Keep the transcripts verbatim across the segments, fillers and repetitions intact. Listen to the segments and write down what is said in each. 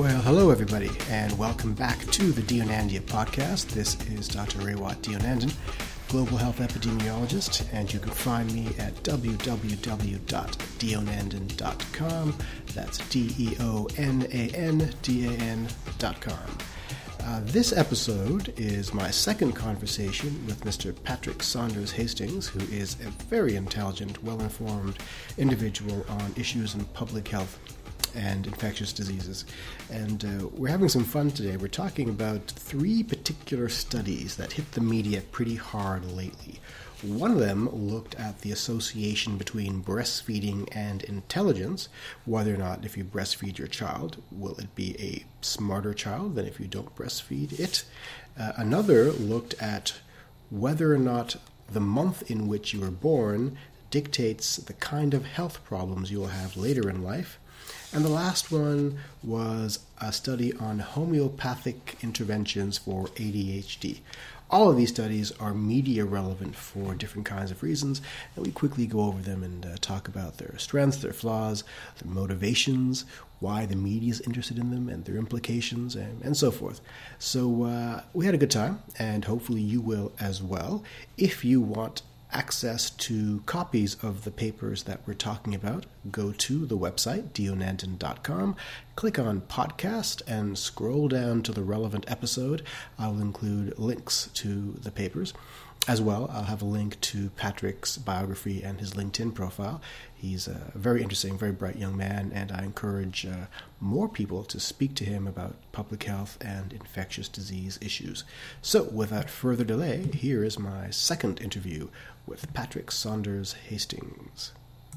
Well, hello everybody, and welcome back to the Deonandia podcast. This is Doctor Rewat Deonandan, global health epidemiologist, and you can find me at w w w dot deonandan dot com. That's D E O N A N D A N dot com. Uh, this episode is my second conversation with Mister Patrick Saunders Hastings, who is a very intelligent, well-informed individual on issues in public health and infectious diseases. And uh, we're having some fun today. We're talking about three particular studies that hit the media pretty hard lately. One of them looked at the association between breastfeeding and intelligence, whether or not if you breastfeed your child, will it be a smarter child than if you don't breastfeed it. Uh, another looked at whether or not the month in which you were born dictates the kind of health problems you will have later in life. And the last one was a study on homeopathic interventions for A D H D. All of these studies are media relevant for different kinds of reasons, and we quickly go over them and uh, talk about their strengths, their flaws, their motivations, why the media is interested in them, and their implications, and, and so forth. So uh, we had a good time, and hopefully you will as well. If you want access to copies of the papers that we're talking about, go to the website, deonandan dot com, click on podcast, and scroll down to the relevant episode. I will include links to the papers. As well, I'll have a link to Patrick's biography and his LinkedIn profile. He's a very interesting, very bright young man, and I encourage uh, more people to speak to him about public health and infectious disease issues. So, without further delay, here is my second interview with Patrick Saunders Hastings.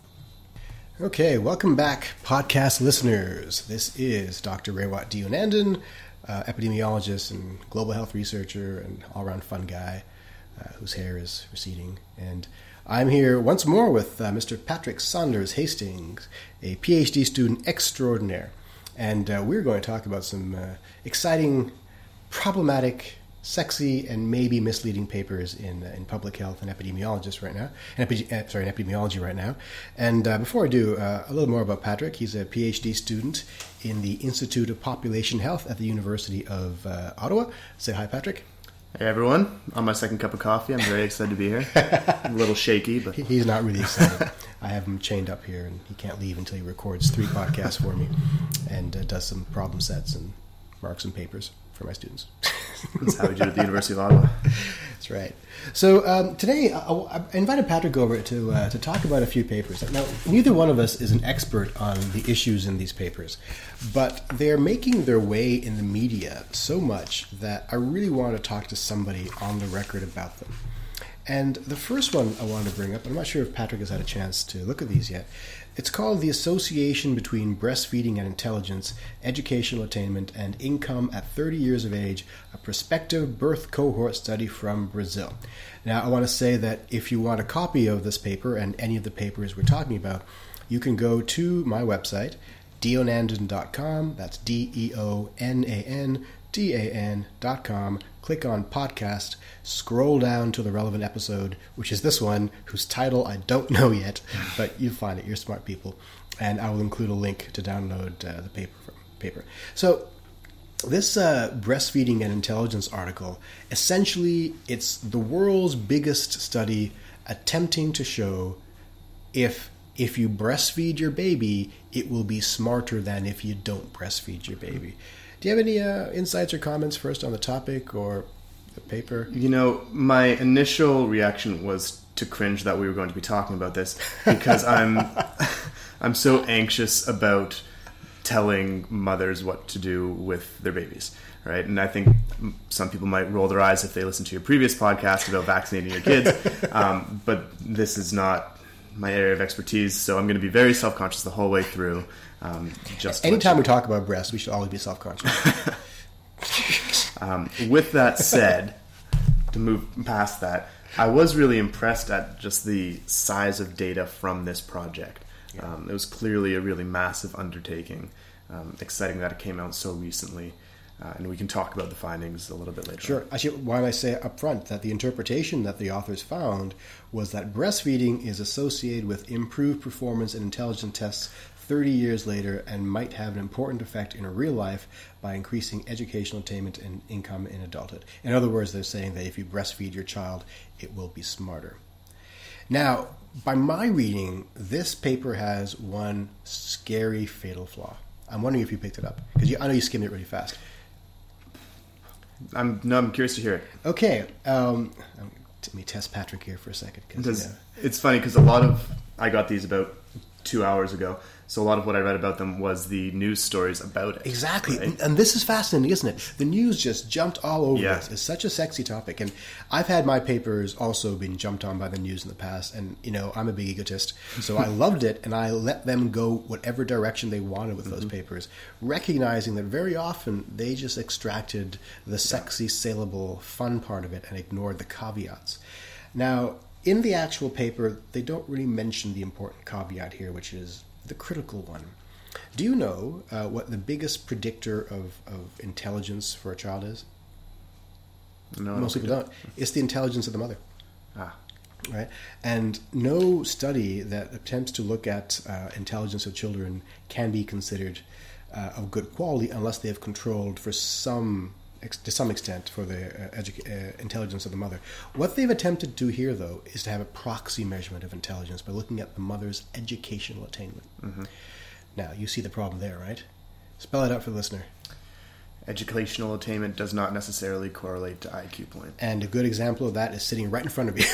Okay, welcome back, podcast listeners. This is Doctor Rewat Deonandan, uh, epidemiologist and global health researcher and all-around fun guy. Uh, whose hair is receding. And I'm here once more with uh, Mister Patrick Saunders Hastings, a P H D student extraordinaire. And uh, we're going to talk about some uh, exciting, problematic, sexy, and maybe misleading papers in uh, in public health and epidemiologist right now. And epi- uh, sorry, in epidemiology right now. And uh, before I do, uh, a little more about Patrick. He's a P H D student in the Institute of Population Health at the University of uh, Ottawa. Say hi, Patrick. Hey everyone, on my second cup of coffee. I'm very excited to be here. I'm a little shaky, but... He's not really excited. I have him chained up here, and he can't leave until he records three podcasts for me and uh, does some problem sets and marks and papers for my students. That's how we do it at the University of Ottawa. That's right. So um, today, I, I invited Patrick over to uh, to talk about a few papers. Now, neither one of us is an expert on the issues in these papers, but they're making their way in the media so much that I really want to talk to somebody on the record about them. And the first one I wanted to bring up, I'm not sure if Patrick has had a chance to look at these yet, it's called The Association Between Breastfeeding and Intelligence, Educational Attainment, and Income at thirty years of Age, a prospective birth cohort study from Brazil. Now, I want to say that if you want a copy of this paper and any of the papers we're talking about, you can go to my website, deonandan dot com, that's D E O N A N D A N dot com, click on podcast, scroll down to the relevant episode, which is this one, whose title I don't know yet, but you'll find it, you're smart people, and I will include a link to download uh, the paper. From, paper. So this uh, breastfeeding and intelligence article, essentially it's the world's biggest study attempting to show if if you breastfeed your baby, it will be smarter than if you don't breastfeed your baby. Do you have any uh, insights or comments first on the topic or the paper? You know, my initial reaction was to cringe that we were going to be talking about this because I'm I'm so anxious about telling mothers what to do with their babies, right? And I think some people might roll their eyes if they listen to your previous podcast about vaccinating your kids, um, but this is not my area of expertise, so I'm going to be very self-conscious the whole way through. Um, just Anytime we talk about breasts, we should always be self-conscious. um, with that said, to move past that, I was really impressed at just the size of data from this project. Yeah. Um, it was clearly a really massive undertaking. Um, exciting that it came out so recently. Uh, and we can talk about the findings a little bit later. Sure. Actually, why don't I say up front that the interpretation that the authors found was that breastfeeding is associated with improved performance in intelligence tests thirty years later and might have an important effect in real life by increasing educational attainment and income in adulthood. In other words, they're saying that if you breastfeed your child, it will be smarter. Now, by my reading, this paper has one scary fatal flaw. I'm wondering if you picked it up, because I know you skimmed it really fast. I'm no, I'm curious to hear it. Okay, um, let me test Patrick here for a second. Because yeah. It's funny, because a lot of, I got these about two hours ago, so a lot of what I read about them was the news stories about it. Exactly, right? and this is fascinating, isn't it? The news just jumped all over yeah. this. It's such a sexy topic, and I've had my papers also been jumped on by the news in the past, and, you know, I'm a big egotist, so I loved it, and I let them go whatever direction they wanted with mm-hmm. those papers, recognizing that very often they just extracted the sexy, saleable, fun part of it and ignored the caveats. Now, in the actual paper, they don't really mention the important caveat here, which is the critical one. Do you know uh, what the biggest predictor of, of intelligence for a child is? No, Most people don't. It's the intelligence of the mother. Ah. Right? And no study that attempts to look at uh, intelligence of children can be considered uh, of good quality unless they have controlled for some to some extent for the uh, edu- uh, intelligence of the mother. What they've attempted to do here, though, is to have a proxy measurement of intelligence by looking at the mother's educational attainment. Mm-hmm. Now, you see the problem there, right? Spell it out for the listener. Educational attainment does not necessarily correlate to I Q point. And a good example of that is sitting right in front of you.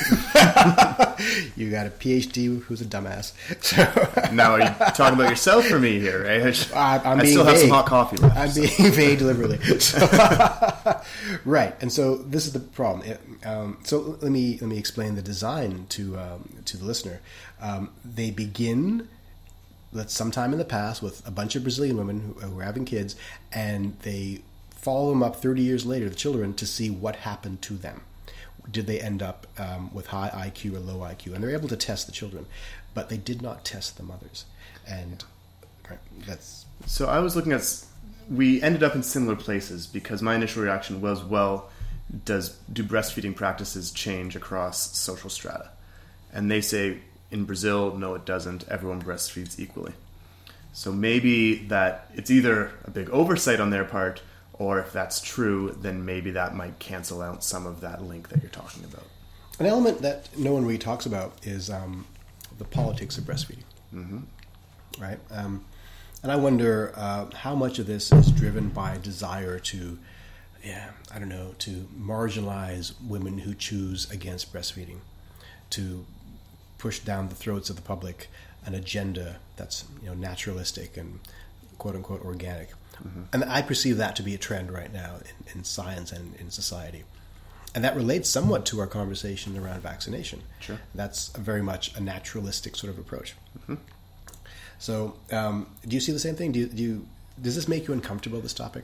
You got a P H D who's a dumbass. So now, are you talking about yourself or me here, right? I, I'm I being still vague. have some hot coffee left. I'm so. being vague deliberately. So, right, and so this is the problem. It, um, so let me let me explain the design to um, to the listener. Um, they begin, let's sometime in the past, with a bunch of Brazilian women who, who are having kids, and they follow them up thirty years later, the children, to see what happened to them. Did they end up um, with high I Q or low I Q? And they're able to test the children, but they did not test the mothers. And right, that's so I was looking at. We ended up in similar places because my initial reaction was, well, does do breastfeeding practices change across social strata? And they say in Brazil, no, it doesn't. Everyone breastfeeds equally. So maybe that it's either a big oversight on their part, or if that's true, then maybe that might cancel out some of that link that you're talking about. An element that no one really talks about is um, the politics of breastfeeding. Mm-hmm. Right? Um, and I wonder uh, how much of this is driven by a desire to, yeah, I don't know, to marginalize women who choose against breastfeeding, to push down the throats of the public an agenda that's, you know, naturalistic and quote-unquote organic. Mm-hmm. And I perceive that to be a trend right now in, in science and in society. And that relates somewhat to our conversation around vaccination. Sure. That's very much a naturalistic sort of approach. Mm-hmm. So um, do you see the same thing? Do you, do you, does this make you uncomfortable, this topic?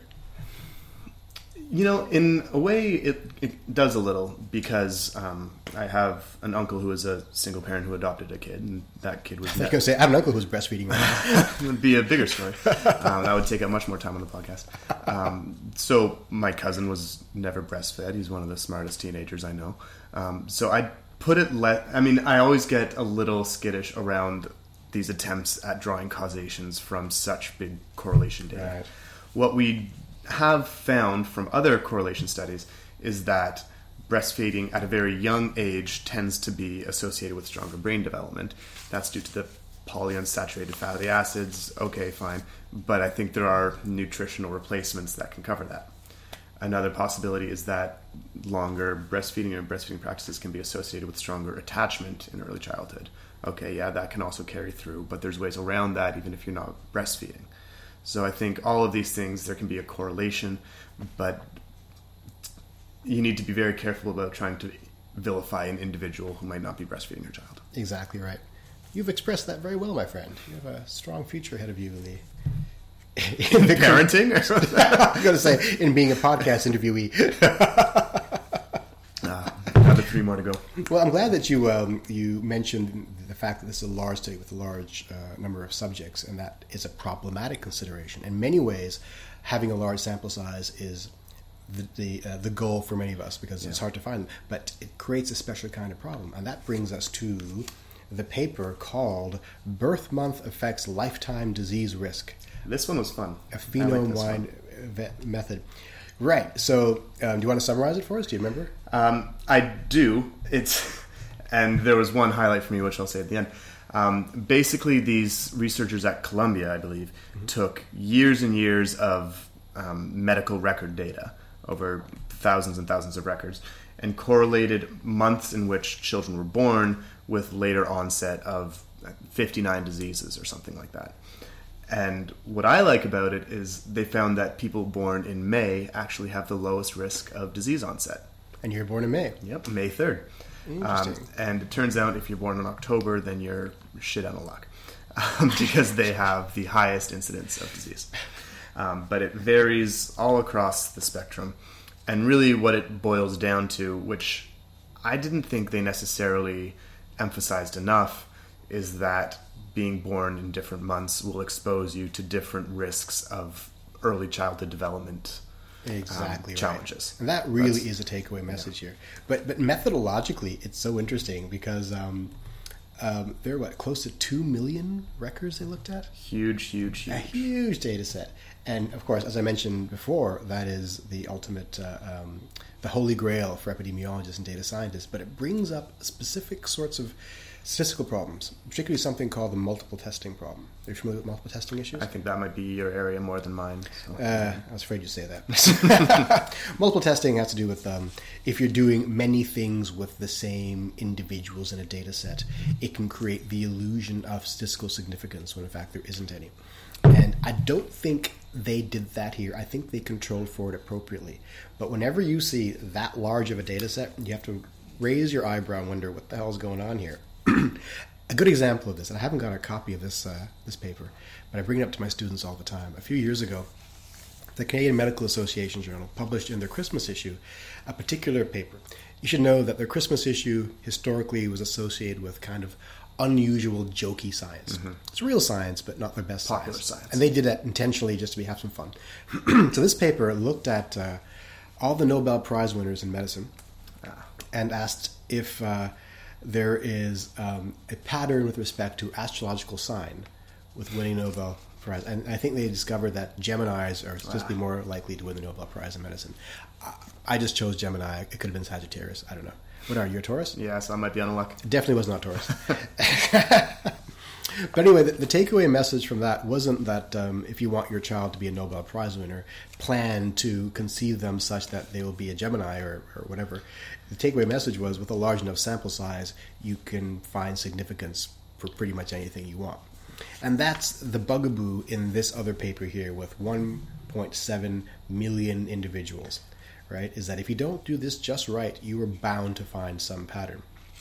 You know, in a way, it, it does a little, because um, I have an uncle who is a single parent who adopted a kid, and that kid was... I was going to say, I have an uncle who's breastfeeding right now. It would be a bigger story. Um, that would take up much more time on the podcast. Um, so my cousin was never breastfed. He's one of the smartest teenagers I know. Um, so I put it... Le- I mean, I always get a little skittish around these attempts at drawing causations from such big correlation data. Right. What we have found from other correlation studies is that breastfeeding at a very young age tends to be associated with stronger brain development. That's due to the polyunsaturated fatty acids. Okay, fine. But I think there are nutritional replacements that can cover that. Another possibility is that longer breastfeeding or breastfeeding practices can be associated with stronger attachment in early childhood. Okay, yeah, that can also carry through, but there's ways around that even if you're not breastfeeding. So I think all of these things, there can be a correlation, but you need to be very careful about trying to vilify an individual who might not be breastfeeding your child. Exactly right. You've expressed that very well, my friend. You have a strong future ahead of you in the... In the parenting? I'm going to say, in being a podcast interviewee. uh, another three more to go. Well, I'm glad that you um, you mentioned the fact that this is a large study with a large uh, number of subjects, and that is a problematic consideration. In many ways, having a large sample size is the the, uh, the goal for many of us, because yeah. it's hard to find them. But it creates a special kind of problem, and that brings us to the paper called Birth Month Affects Lifetime Disease Risk. This one was fun. A phenome-wide like method. Right. So um, do you want to summarize it for us? Do you remember? Um, I do. It's and there was one highlight for me, which I'll say at the end. Um, basically, these researchers at Columbia, I believe, mm-hmm. took years and years of um, medical record data, over thousands and thousands of records, and correlated months in which children were born with later onset of fifty-nine diseases or something like that. And what I like about it is they found that people born in May actually have the lowest risk of disease onset. And you're born in May. Yep, May third. Um, and it turns out if you're born in October, then you're shit out of luck um, because they have the highest incidence of disease. Um, but it varies all across the spectrum. And really what it boils down to, which I didn't think they necessarily emphasized enough, is that being born in different months will expose you to different risks of early childhood development exactly um, challenges. Right. And that really That's, is a takeaway message yeah. here. But but methodologically, it's so interesting because um, um, there are, what, close to two million records they looked at? Huge, huge, huge. A huge data set. And, of course, as I mentioned before, that is the ultimate, uh, um, the holy grail for epidemiologists and data scientists. But it brings up specific sorts of statistical problems, particularly something called the multiple testing problem. Are you familiar with multiple testing issues? I think that might be your area more than mine. So. Uh, I was afraid you'd say that. Multiple testing has to do with um, if you're doing many things with the same individuals in a data set, it can create the illusion of statistical significance when in fact there isn't any. And I don't think they did that here. I think they controlled for it appropriately. But whenever you see that large of a data set, you have to raise your eyebrow and wonder what the hell is going on here. A good example of this, and I haven't got a copy of this uh, this paper, but I bring it up to my students all the time. A few years ago, the Canadian Medical Association Journal published in their Christmas issue a particular paper. You should know that their Christmas issue historically was associated with kind of unusual, jokey science. Mm-hmm. It's real science, but not their best Popular science. science. And they did that intentionally just to be, have some fun. So this paper looked at uh, all the Nobel Prize winners in medicine ah. and asked if uh, there is um, a pattern with respect to astrological sign with winning Nobel Prize. And I think they discovered that Geminis are statistically ah. more likely to win the Nobel Prize in medicine. I just chose Gemini. It could have been Sagittarius. I don't know. What are you, a Taurus? Yeah, so I might be on luck. Definitely was not Taurus. But anyway, the, the takeaway message from that wasn't that um, if you want your child to be a Nobel Prize winner, plan to conceive them such that they will be a Gemini or, or whatever. The takeaway message was with a large enough sample size, you can find significance for pretty much anything you want. And that's the bugaboo in this other paper here with one point seven million individuals. Right, is that if you don't do this just right, you are bound to find some pattern.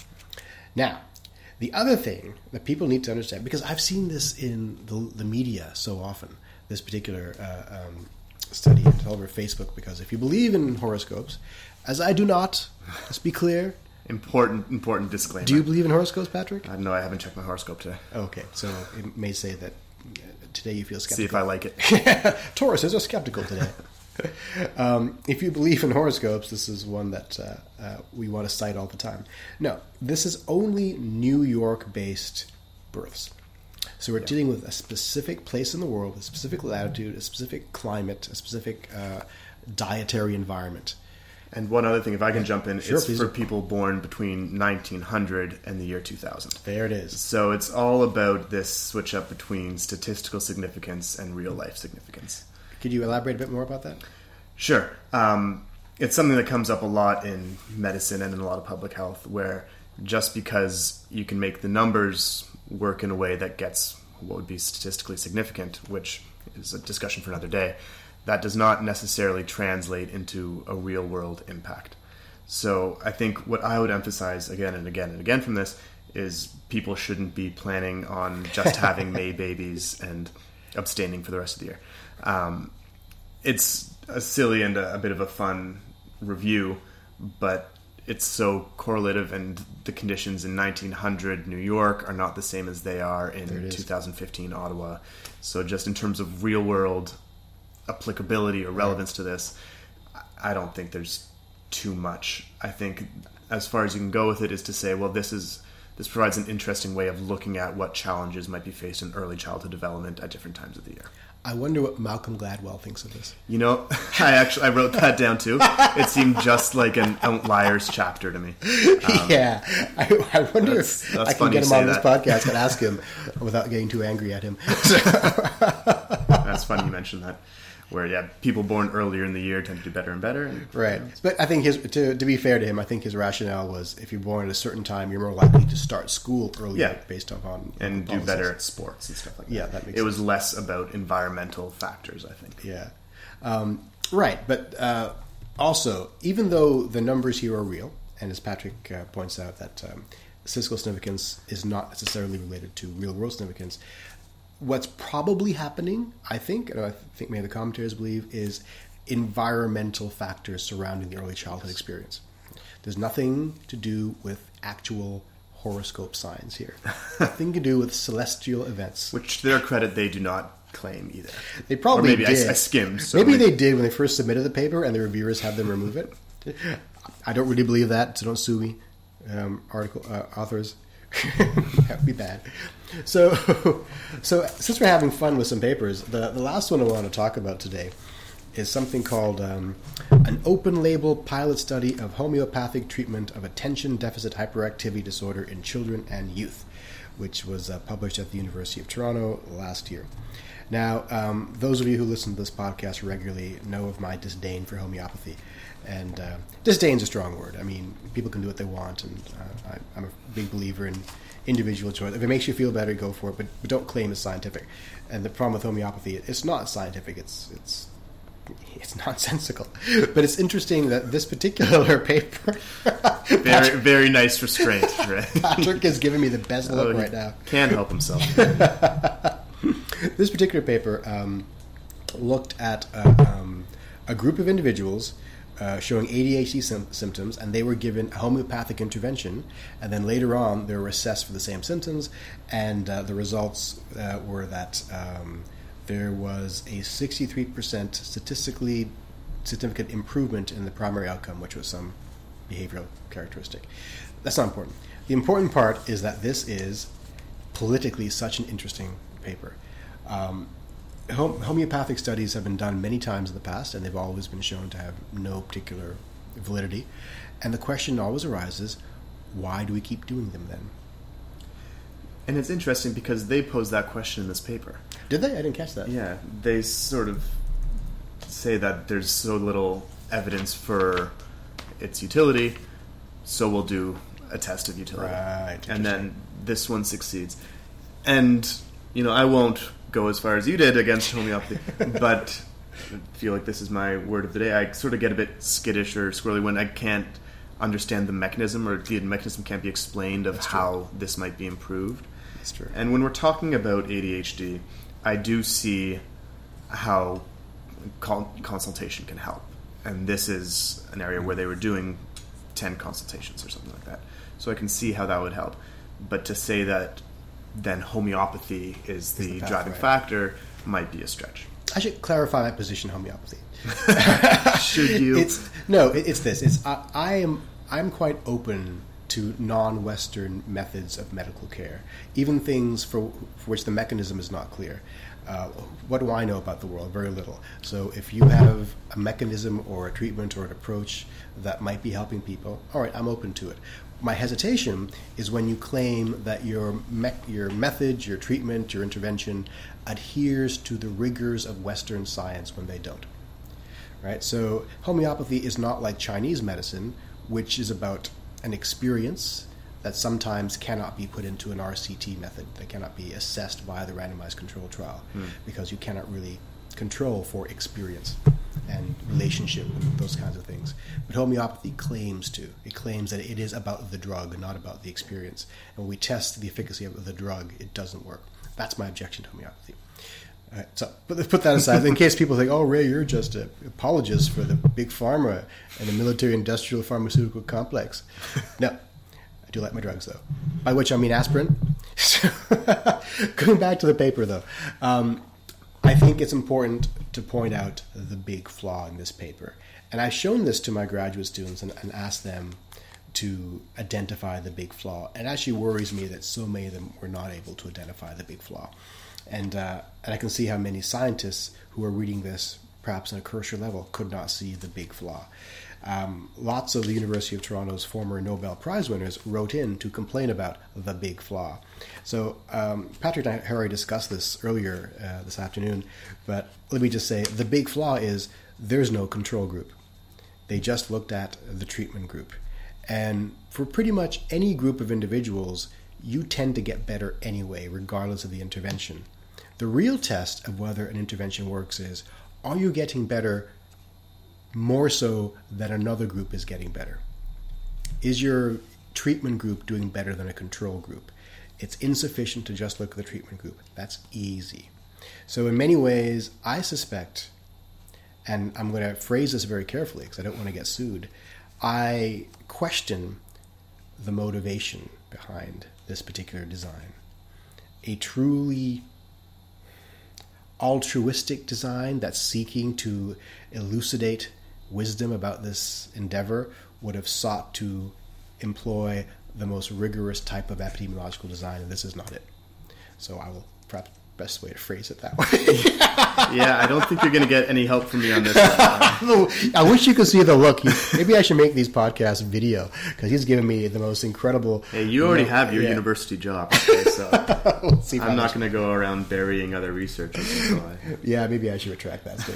Now, the other thing that people need to understand, because I've seen this in the, the media so often, this particular uh, um, study, it's all over Facebook, because if you believe in horoscopes, as I do not, let's be clear. Important, important disclaimer. Do you believe in horoscopes, Patrick? Uh, no, I haven't checked my horoscope today. Okay, so it may say that today you feel skeptical. See if I like it. Tauruses are skeptical today. Um, if you believe in horoscopes, this is one that uh, uh, we want to cite all the time. No, this is only New York-based births. So we're yeah. dealing with a specific place in the world, a specific latitude, a specific climate, a specific uh, dietary environment. And one other thing, if I can jump in, sure, it's please. for people born between nineteen hundred and the year two thousand. There it is. So it's all about this switch up between statistical significance and real-life significance. Could you elaborate a bit more about that? Sure. Um, it's something that comes up a lot in medicine and in a lot of public health, where just because you can make the numbers work in a way that gets what would be statistically significant, which is a discussion for another day, that does not necessarily translate into a real-world impact. So I think what I would emphasize again and again and again from this is people shouldn't be planning on just having May babies and abstaining for the rest of the year. Um, it's a silly and a, a bit of a fun review, but it's so correlative, and the conditions in nineteen hundred New York are not the same as they are in two thousand fifteen Ottawa. So just in terms of real world applicability or relevance right. to this, I don't think there's too much. I think as far as you can go with it is to say, well, this is this provides an interesting way of looking at what challenges might be faced in early childhood development at different times of the year. I wonder what Malcolm Gladwell thinks of this. You know, I actually I wrote that down too. It seemed just like an Outliers chapter to me. Um, yeah, I, I wonder that's, if that's I can get him on this that. podcast and ask him without getting too angry at him. That's funny you mentioned that. Where, yeah, people born earlier in the year tend to do better and better. And, right. You know, but I think his to, to be fair to him, I think his rationale was if you're born at a certain time, you're more likely to start school earlier yeah. based upon... And policies. do better at sports and stuff like that. Yeah, that makes It sense. was less about environmental factors, I think. Yeah. Um, right. But uh, also, even though the numbers here are real, and as Patrick uh, points out, that um, statistical significance is not necessarily related to real-world significance, what's probably happening, I think, and I think many of the commentators believe, is environmental factors surrounding the early childhood experience. There's nothing to do with actual horoscope signs here. Nothing to do with celestial events. Which, to their credit, they do not claim either. They probably or maybe did. I, I skimmed. So maybe maybe they did when they first submitted the paper and the reviewers had them remove it. I don't really believe that, so don't sue me, um, article uh, authors. That would be bad. So, so since we're having fun with some papers, the, the last one I want to talk about today is something called um, an open-label pilot study of homeopathic treatment of attention deficit hyperactivity disorder in children and youth, which was uh, published at the University of Toronto last year. Now, um, those of you who listen to this podcast regularly know of my disdain for homeopathy. And uh, disdain's a strong word. I mean, people can do what they want, and uh, I, I'm a big believer in individual choice. If it makes you feel better, go for it, but, but don't claim it's scientific. And the problem with homeopathy, it's not scientific. It's it's it's nonsensical. But it's interesting that this particular paper, very Patrick, very nice restraint. Right? Patrick is giving me the best look oh, right now. Can't help himself. This particular paper um, looked at uh, um, a group of individuals Uh, showing A D H D sim- symptoms, and they were given a homeopathic intervention, and then later on they were assessed for the same symptoms, and uh, the results uh, were that um, there was a sixty-three percent statistically significant improvement in the primary outcome, which was some behavioral characteristic. That's not important. The important part is that this is politically such an interesting paper. Um, Homeopathic studies have been done many times in the past, and they've always been shown to have no particular validity. And the question always arises, why do we keep doing them then? And it's interesting because they posed that question in this paper. Did they? I didn't catch that. Yeah, they sort of say that there's so little evidence for its utility, so we'll do a test of utility. Right. And then this one succeeds. And, you know, I won't go as far as you did against homeopathy, but I feel like this is my word of the day. I sort of get a bit skittish or squirrely when I can't understand the mechanism, or the mechanism can't be explained of That's how true. this might be improved. That's true. And when we're talking about A D H D, I do see how con- consultation can help. And this is an area where they were doing ten consultations or something like that. So I can see how that would help. But to say that then homeopathy is the, the pathway. driving factor might be a stretch. I should clarify my position on homeopathy. Should you? It's no. It, it's this. It's I, I am. I'm quite open to non-Western methods of medical care, even things for, for which the mechanism is not clear. Uh, what do I know about the world? Very little. So if you have a mechanism or a treatment or an approach that might be helping people, all right, I'm open to it. My hesitation is when you claim that your me- your method, your treatment, your intervention adheres to the rigors of Western science when they don't. Right? So homeopathy is not like Chinese medicine, which is about an experience that sometimes cannot be put into an R C T method, that cannot be assessed by the randomized control trial, mm. because you cannot really control for experience and relationship and those kinds of things. But homeopathy claims to. It claims that it is about the drug, not about the experience. And when we test the efficacy of the drug, it doesn't work. That's my objection to homeopathy. All right, so but put that aside, in case people think, oh, Ray, you're just an apologist for the big pharma and the military-industrial pharmaceutical complex. No, I do like my drugs, though. By which I mean aspirin. Going back to the paper, though, um, I think it's important to point out the big flaw in this paper. And I've shown this to my graduate students and, and asked them, to identify the big flaw. It actually worries me that so many of them were not able to identify the big flaw. And, uh, and I can see how many scientists who are reading this, perhaps on a cursory level, could not see the big flaw. Um, lots of the University of Toronto's former Nobel Prize winners wrote in to complain about the big flaw. So um, Patrick and I already discussed this earlier uh, this afternoon, but let me just say the big flaw is there's no control group. They just looked at the treatment group. And for pretty much any group of individuals, you tend to get better anyway, regardless of the intervention. The real test of whether an intervention works is, are you getting better more so than another group is getting better? Is your treatment group doing better than a control group? It's insufficient to just look at the treatment group. That's easy. So in many ways, I suspect, and I'm going to phrase this very carefully because I don't want to get sued, I question the motivation behind this particular design. A truly altruistic design that's seeking to elucidate wisdom about this endeavor would have sought to employ the most rigorous type of epidemiological design, and this is not it. So I will perhaps best way to phrase it that way. Yeah, I don't think you're going to get any help from me on this one. I wish you could see the look. Maybe I should make these podcasts video because he's given me the most incredible... Hey, you already you know, have your yeah. university job, okay, so we'll see I'm not going to go around burying other researchers. So I... Yeah, maybe I should retract that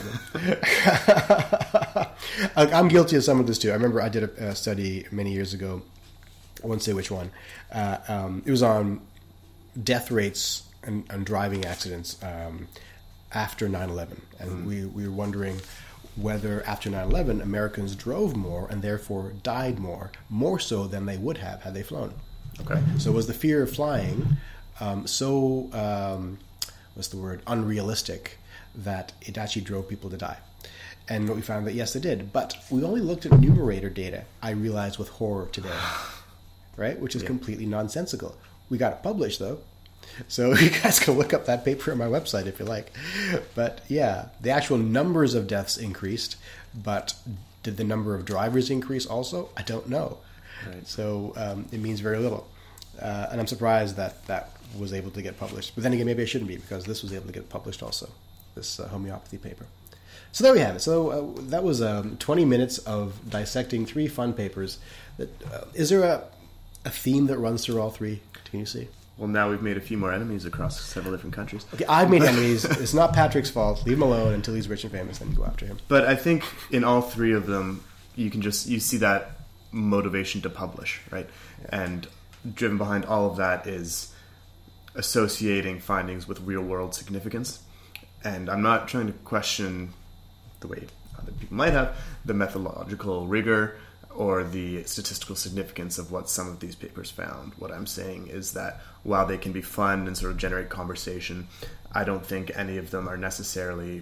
statement. I'm guilty of some of this too. I remember I did a, a study many years ago. I won't say which one. Uh, um, it was on death rates and, and driving accidents um, after nine eleven. And mm. we, we were wondering whether after nine eleven Americans drove more and therefore died more, more so than they would have had they flown. Okay. So was the fear of flying um, so, um, what's the word, unrealistic that it actually drove people to die? And what we found that, yes, it did. But we only looked at numerator data, I realized with horror today, right? Which is yeah. completely nonsensical. We got it published, though. So you guys can look up that paper on my website if you like. But yeah, the actual numbers of deaths increased, but did the number of drivers increase also? I don't know. Right. So um, it means very little. Uh, and I'm surprised that that was able to get published. But then again, maybe I shouldn't be because this was able to get published also, this uh, homeopathy paper. So there we have it. So uh, that was um, twenty minutes of dissecting three fun papers. That, uh, is there a, a theme that runs through all three? Can you see? Well, now we've made a few more enemies across several different countries. Okay, I've made enemies. It's not Patrick's fault. Leave him alone until he's rich and famous, then you go after him. But I think in all three of them, you can just you see that motivation to publish, right? Yeah. And driven behind all of that is associating findings with real-world significance. And I'm not trying to question the way other people might have, the methodological rigor or the statistical significance of what some of these papers found. What I'm saying is that while they can be fun and sort of generate conversation, I don't think any of them are necessarily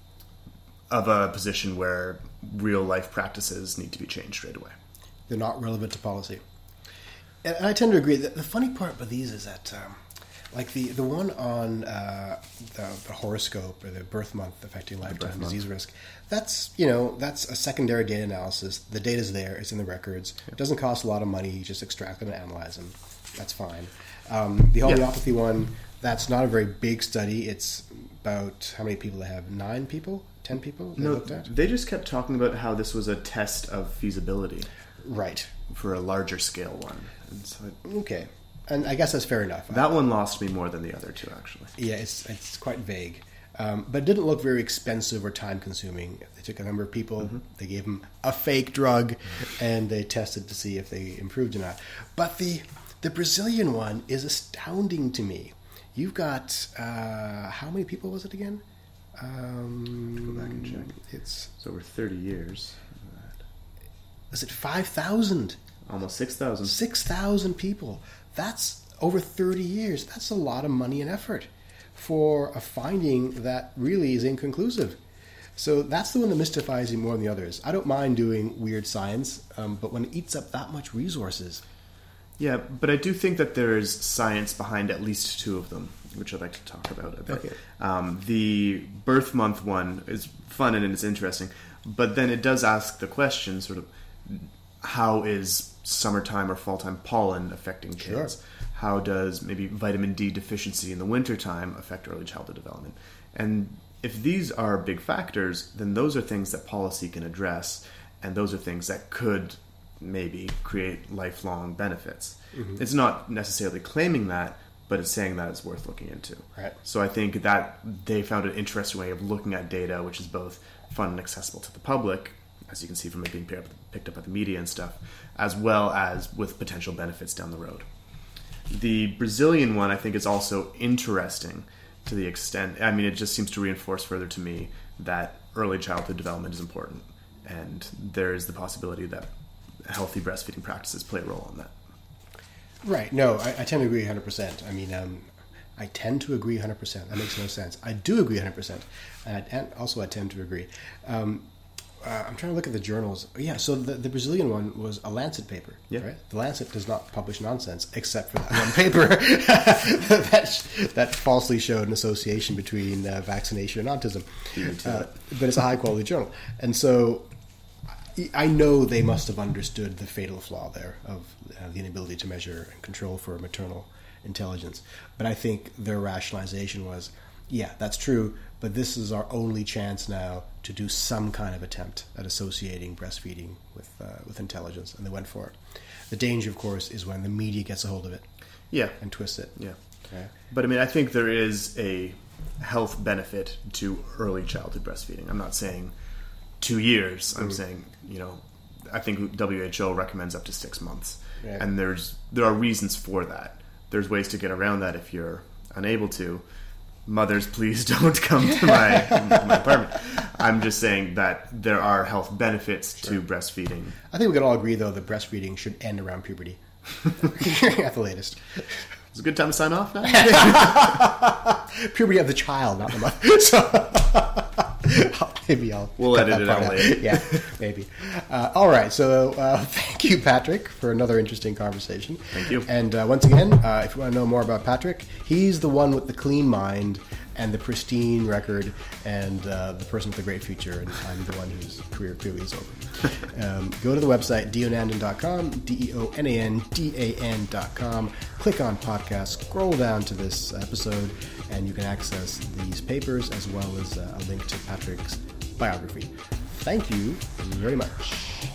of a position where real-life practices need to be changed straight away. They're not relevant to policy. And I tend to agree. The, the funny part about these is that... Um, Like the, the one on uh, the, the horoscope or the birth month affecting lifetime disease risk, that's, you know, that's a secondary data analysis. The data's there. It's in the records. It doesn't cost a lot of money. You just extract them and analyze them. That's fine. Um, the homeopathy yeah. one, that's not a very big study. It's about how many people they have? Nine people? Ten people they no, looked at? They just kept talking about how this was a test of feasibility. Right. For a larger scale one. And so it, okay. And I guess that's fair enough. That one lost me more than the other two, actually. Yeah, it's it's quite vague. Um, but it didn't look very expensive or time-consuming. They took a number of people, mm-hmm. they gave them a fake drug, and they tested to see if they improved or not. But the the Brazilian one is astounding to me. You've got, uh, how many people was it again? Um, Go back and check. It's, it's over thirty years. Is it five thousand? Almost six thousand. six thousand people. That's over thirty years. That's a lot of money and effort for a finding that really is inconclusive. So that's the one that mystifies me more than the others. I don't mind doing weird science, um, but when it eats up that much resources... Yeah, but I do think that there is science behind at least two of them, which I'd like to talk about a bit. Okay. Um, the birth month one is fun and it's interesting, but then it does ask the question, sort of, how is summertime or fall-time pollen affecting kids? Sure. How does maybe vitamin D deficiency in the wintertime affect early childhood development? And if these are big factors, then those are things that policy can address, and those are things that could maybe create lifelong benefits. Mm-hmm. It's not necessarily claiming that, but it's saying that it's worth looking into. Right. So I think that they found an interesting way of looking at data, which is both fun and accessible to the public, as you can see from it being picked up by the media and stuff, as well as with potential benefits down the road. The Brazilian one, I think, is also interesting to the extent, I mean, it just seems to reinforce further to me that early childhood development is important, and there is the possibility that healthy breastfeeding practices play a role in that. Right. No, I, I tend to agree one hundred percent. I mean, um, I tend to agree one hundred percent. That makes no sense. I do agree one hundred percent. And, I, and also I tend to agree. Um, uh, I'm trying to look at the journals. Yeah, so the, the Brazilian one was a Lancet paper. Yeah. Right? The Lancet does not publish nonsense except for that one paper that, that falsely showed an association between uh, vaccination and autism. Uh, but it's a high-quality journal. And so I know they must have understood the fatal flaw there of uh, the inability to measure and control for maternal intelligence. But I think their rationalization was, yeah, that's true, but this is our only chance now to do some kind of attempt at associating breastfeeding with uh, with intelligence, and they went for it. The danger, of course, is when the media gets a hold of it, yeah, and twists it. Yeah, okay. But I mean, I think there is a health benefit to early childhood breastfeeding. I'm not saying two years. I'm mm. saying, you know, I think W H O recommends up to six months, yeah. and there's there are reasons for that. There's ways to get around that if you're unable to. Mothers, please don't come to my, my apartment. I'm just saying that there are health benefits sure. to breastfeeding. I think we can all agree, though, that breastfeeding should end around puberty. At the latest. It's a good time to sign off now. Puberty of the child, not the mother. So maybe I'll we'll edit it out later. Yeah, maybe. Uh, all right. So uh, thank you, Patrick, for another interesting conversation. Thank you. And uh, once again, uh, if you want to know more about Patrick, he's the one with the clean mind and the pristine record, and uh, the person with the great future, and I'm the one whose career clearly is over. Um, go to the website, deonandan dot com, D E O N A N D A N dot com. Click on podcast, scroll down to this episode, and you can access these papers as well as uh, a link to Patrick's biography. Thank you very much.